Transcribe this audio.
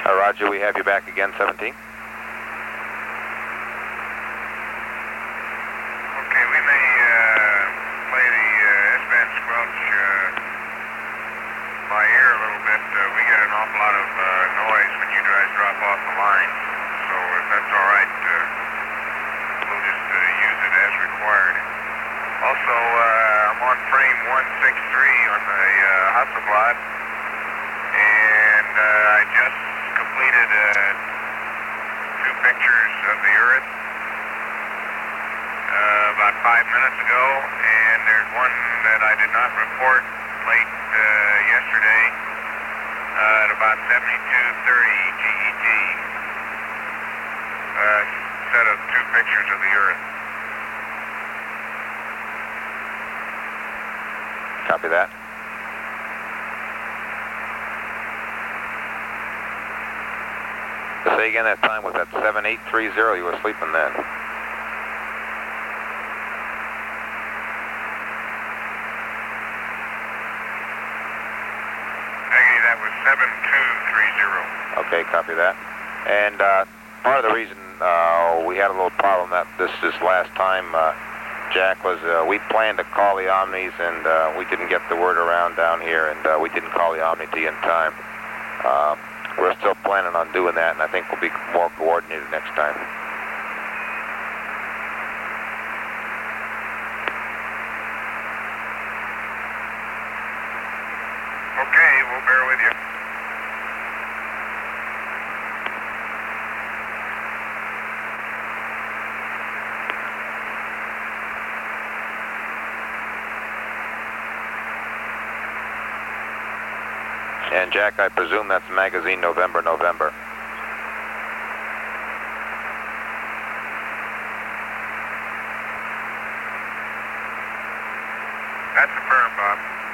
Roger, we have you back again, 17. Okay, we may play the S-band squelch by ear a little bit. We get an awful lot of noise when you guys drop off the line. So if that's all right, we'll just use it as required. Also, I'm on frame 163 on the Hasselblad, and I just completed 2 pictures of the Earth about 5 minutes ago, and there's one that I did not report late yesterday at about 72:30 GET. Set of 2 pictures of the Earth. Copy that. Say again, that time was at 7830. You were sleeping then. Negative, that was 7230. Okay, copy that. And part of the reason we had a little problem that this last time, Jack, was we planned to call the Omnis, and we didn't get the word around down here, and we didn't call the Omni to you in time. We're still planning on doing that, and I think we'll be more coordinated next time. Okay, we'll bear with you. And Jack, I presume that's magazine November. That's affirmed, Bob.